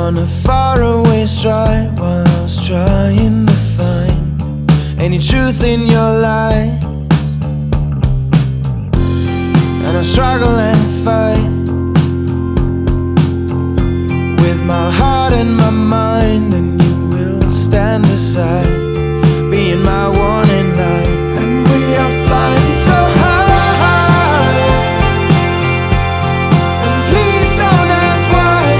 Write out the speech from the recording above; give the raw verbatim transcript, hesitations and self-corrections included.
on a faraway stride while I was trying to find any truth in your lies. And I struggle and fight with my heart and my mind, and you will stand aside.